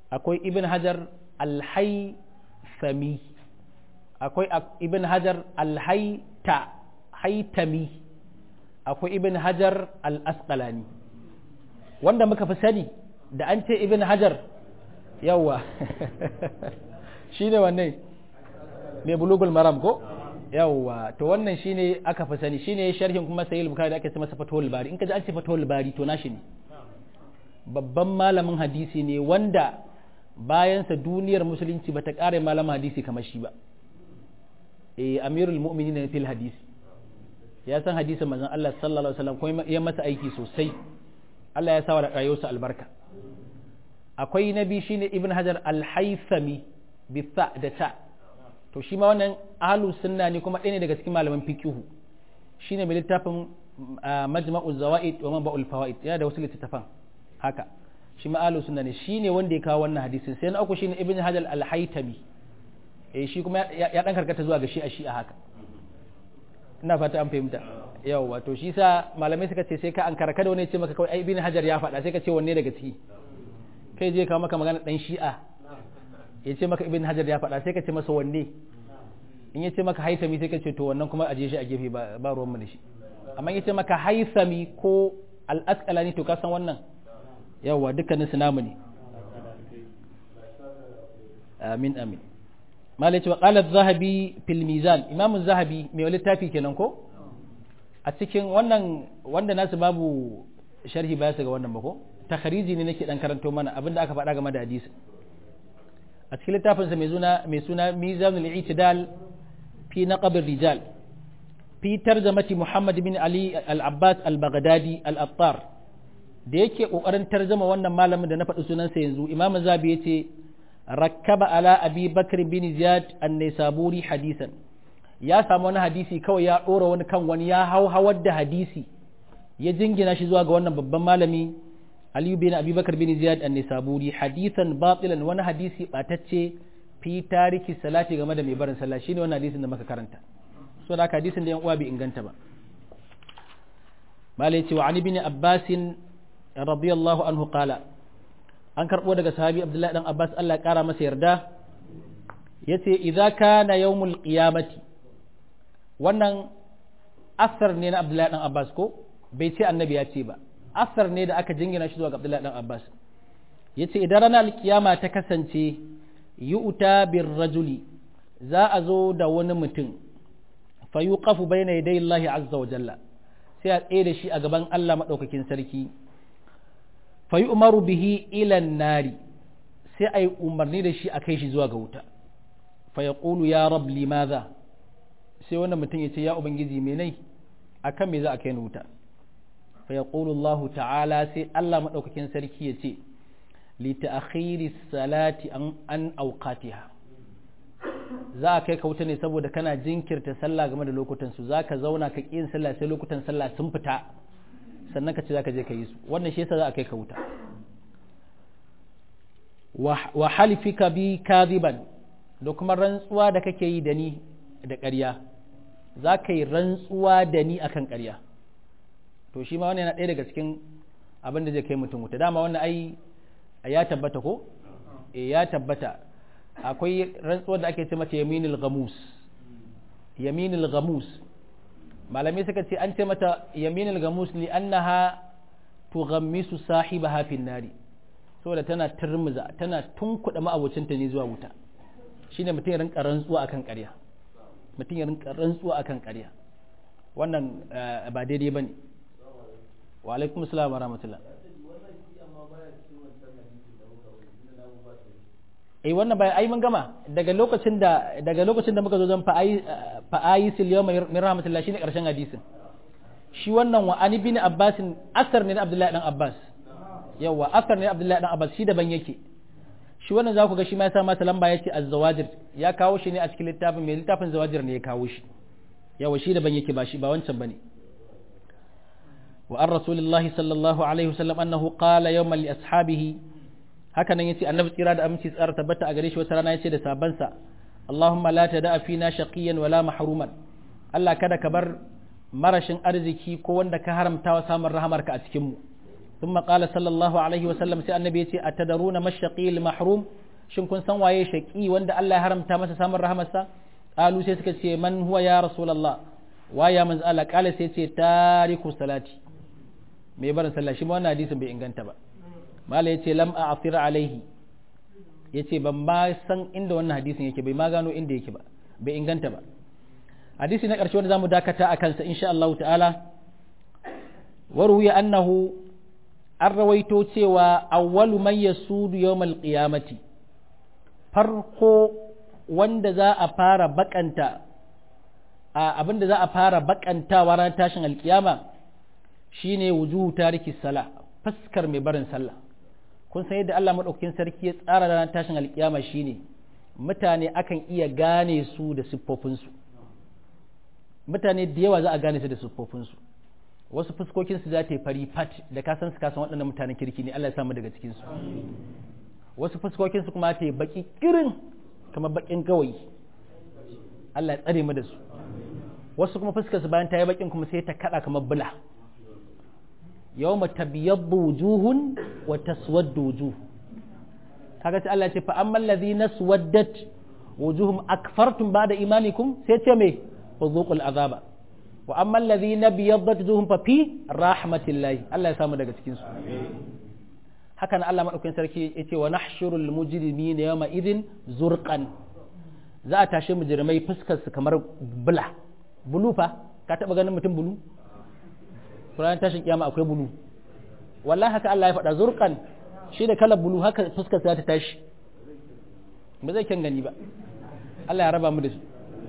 akwai ibn hajar al-haythami akwai ibn hajar al-hayta haytami akwai ibn hajar al-asqalani wanda muka fi sani da an ce ibn hajar yawa shine wanne mai bulugul maram ko yawa to wannan shine aka fi sani shine sharhin kuma sahih bukhari da ake ce masa fathul bari in ka ji an ce fathul bari to nashi ne babban malamin hadisi ne wanda bayansa duniyar musulunci bata kare malamin hadisi kamar shi ba eh amirul mu'minin fil hadisi ya san hadisin manzon Allah sallallahu alaihi wasallam kuma ya masa aiki sosai Allah ya sawa da rayuwarsa albarka akwai nabi shine ibn hajar al-haythami bi tha da ta to shi ma wannan ahlus sunna ne kuma ɗaya ne daga cikin malaman fiqhu shine mai littafin majma'uz zawaid wa manba'ul fawaid yana da wasu littafan haka shi ma ahlus sunna ne shine wanda ya kawo wannan hadisin sai na uku shine ibn hajar al-haythami eh shi kuma ya dan karkata zuwa ga shi a shi a haka ina fata an fahimta yawa to shi sa malamai suka ce sai ka an karaka da wani ya ce maka kawai ai ibn hajar ya faɗa sai ka ce wanne daga ciki kai je kawo maka magana dan shi'a ya ce maka ibn hajar ya faɗa sai ka ce masa wanne in ya ce maka haithami sai ka ce to wannan kuma aje shi a gefe ba ba ruwan mu da shi amma ya ce maka haithami ko al-asqalani to ka san wannan yawa dukkanin su namu ne amin amin malai ce wa qala az-zahabi fil mizan imam az-zahabi mai littafi kenan ko a cikin wannan wanda nasu babu sharhi baya su ga wannan ba ko takhariji ne nake dan karanto mana abinda aka faɗa game da hadisi a cikin littafinsa mai suna mai suna mizanul i'tidal fi naqab ar-rijal fi tarjamati muhammad bin ali al-abbas al-baghdadi al-attar da yake kokarin tarjama wannan malamin da na faɗi sunansa yanzu imam zabi yace rakkaba ala abi bakr bin ziyad an-naysaburi hadisan ya samu wani hadisi kawai ya dora wani kan wani ya hau hawar da hadisi ya jingina shi zuwa ga wannan babban malami Ali bin Abi Bakar bin Ziyad an-Nisaburi hadisan batilan wani hadisi batacce fi tariki salati game da mai barin sallah shine wannan hadisin da muka karanta so da hadisin da yan uwa bai inganta ba malai ce wa ani bin Abbas radiyallahu anhu qala an karbo daga sahabi Abdullahi dan Abbas Allah ya kara masa yarda yace idza kana yawmul qiyamati wannan asar ne na Abdullahi dan Abbas ko bai ce annabi ya ce ba asar ne da aka jingina shi zuwa ga Abdullahi dan Abbas yace idan ranar alkiyama ta kasance yu'ta bir rajuli za a zo da wani mutum fa yuqafu bayna yaday Allah azza wa jalla sai a tsaye da shi a gaban Allah madaukakin sarki fa yu'maru bihi ila an-nari sai ai umarni da shi a kai shi zuwa ga wuta fa yaqulu ya rab limadha sai wannan mutum yace ya ubangiji me nai akan me za a kai ni wuta فيقول الله تعالى سي الله مدوكين سركي يتي لتأخير الصلاة عن أوقاتها za a kai ka wuta ne saboda kana jinkirta sallah game da lokutan su zaka zauna ka kin sallah sai lokutan sallah sun fita sannan ka ce zaka je ka yi su wannan shi yasa za a kai ka wuta wa halifika bi kadiban da kuma rantsuwa da kake yi da ni da ƙarya za ka yi rantsuwa da ni akan ƙarya to shi ma wannan yana ɗaya daga cikin abin da zai kai mutum wuta dama wannan ai ya tabbata ko eh ya tabbata akwai rantsuwar da ake ce mata yaminul ghamus yaminul ghamus malamai suka ce an ce mata yaminul ghamus li annaha tughammisu sahibaha fin nari saboda tana turmuza tana tunkuda ma'abocinta ne zuwa wuta shine mutum ya rinka rantsuwa akan ƙarya mutum ya rinka rantsuwa akan ƙarya wannan ba daidai bane wa alaikum assalam wa rahmatullah eh wannan bai ai mun gama daga lokacin da daga lokacin da muka zo zan fa ai fa ai sil yawma min rahmatullah shine karshen hadisin shi wannan wa ani bin abbas asar ne na abdullahi dan abbas yawa asar ne abdullahi dan abbas shi daban yake shi wannan za ku ga shi ma ya sa masa lamba yace az-zawajir ya kawo shi ne a cikin littafin mai littafin zawajir ne ya kawo shi yawa shi daban yake ba shi ba wancan bane wa an rasulullahi sallallahu alaihi wasallam annahu qala yawman li ashabihi haka nan yace annabi tsira da aminci tsara tabbata a gare shi wata rana yace da sabansa Allahumma la tada'a fina shaqiyan wala mahruman Allah kada ka bar marashin arziki ko wanda ka haramta wa samun rahamarka a cikin mu thumma qala sallallahu alaihi wa sallam sai annabi yace atadaruna mashaqil mahrum shin kun san waye shaqi wanda Allah ya haramta masa samun rahamarsa qalu sai suka ce man huwa ya rasulullah waya manzo Allah qala sai ce tariku salati mai barin sallah shi ma wannan hadisin bai inganta ba mala yace lam a'thir alaihi yace ban ma san inda wannan hadisin yake bai ma gano inda yake ba bai inganta ba hadisi na ƙarshe wanda zamu dakata a kansa insha Allah ta'ala waruya annahu an rawaito cewa awwalu man yasudu yawmal qiyamati farko wanda za a fara bakanta abinda za a fara bakantawa ran tashin alkiyama shine wujuhu tariki sala fuskar mai barin sallah kun san yadda Allah madaukakin sarki ya tsara ran tashin alkiyama shine mutane akan iya gane su da siffofinsu mutane da yawa za a gane su da siffofinsu wasu fuskokinsu za ta yi fari fat da ka san su ka san waɗannan mutanen kirki ne Allah ya samu daga cikinsu wasu fuskokinsu kuma ta yi baki kirin kamar bakin gawayi Allah ya tsare mu da su wasu kuma fuskarsu bayan ta yi bakin kuma sai ta kada kamar bula yawma tabyaddu wujuhun wa taswaddu wujuh kaga sai Allah ya ce fa ammal ladhina suwaddat wujuhum akfartum ba'da imanikum sai ce me fudhuqul azaba wa ammal ladhina biyaddat wujuhum fa fi rahmatillahi Allah ya samu daga cikin su hakan Allah madaukakin sarki yace wa nahshurul mujrimina yawma idin zurqan za a tashe mujrimai fuskar su kamar bula bulu fa ka taba ganin mutum bulu Qur'an tashin kiyama akwai bulu wallahi haka Allah ya faɗa zurqan shi da kalar bulu haka fuskar sa ta tashi ba zai kyan gani ba Allah ya raba mu da su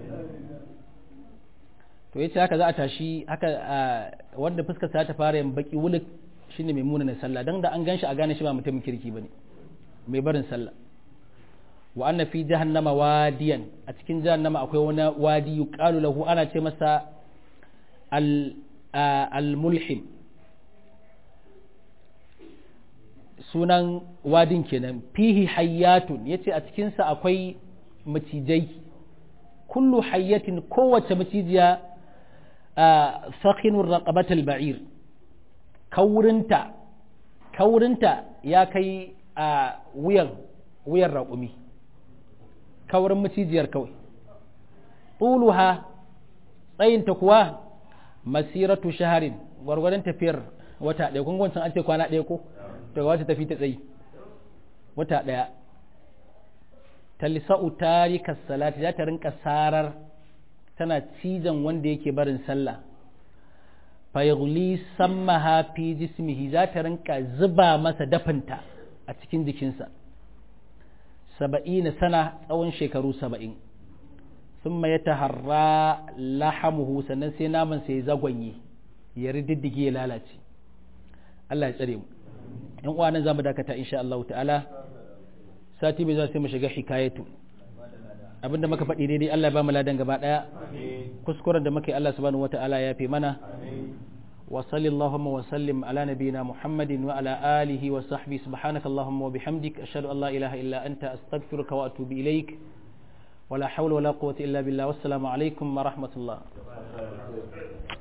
to yace haka za a tashi haka wanda fuskar sa ta fara yin baki wulik shine mai munana sallah dan da an ganshi a gane shi ba mutumin kirki bane mai barin sallah wa anna fi jahannama wadiyan a cikin jahannama akwai wani wadi yuqalu lahu ana ce masa al al mulhim sunan wadin kenan fihi hayyatun yace a cikin sa akwai macijai kullu hayyatin kowace macijiya sakhinur raqabatal ba'ir kaurinta kaurinta ya kai a wuyan wuyan raƙumi kaurin macijiyar kawai tuluha tsayinta kuwa masiratu shaharin gwargwadon tafiyar wata ɗaya kun gwancin an ce kwana ɗaya ko daga wata tafi ta tsayi wata ɗaya talisa'u tarika salati za ta rinka sarar tana cizon wanda yake barin sallah fayaguli sammaha fi jismihi za ta rinka zuba masa dafinta a cikin jikinsa saba'ina sana tsawon shekaru saba'in sun ya taharra lahamuhu sannan sai naman sai zagwanye ya rididdige ya lalace Allah ya tsare mu yan uwa nan zamu dakata insha Allah ta'ala sati mai za sai mu shiga hikayatu abinda muka faɗi daidai Allah ya ba mu ladan gaba daya kuskuren da muka yi Allah subhanahu wata'ala ya fi mana wa sallallahu wa sallim ala nabiyyina Muhammadin wa ala alihi wa sahbihi subhanaka allahumma wa bihamdik ashhadu an la ilaha illa anta astaghfiruka wa atubu ilaik wa la hawla wa la quwwata illa billah wassalamu alaikum wa rahmatullah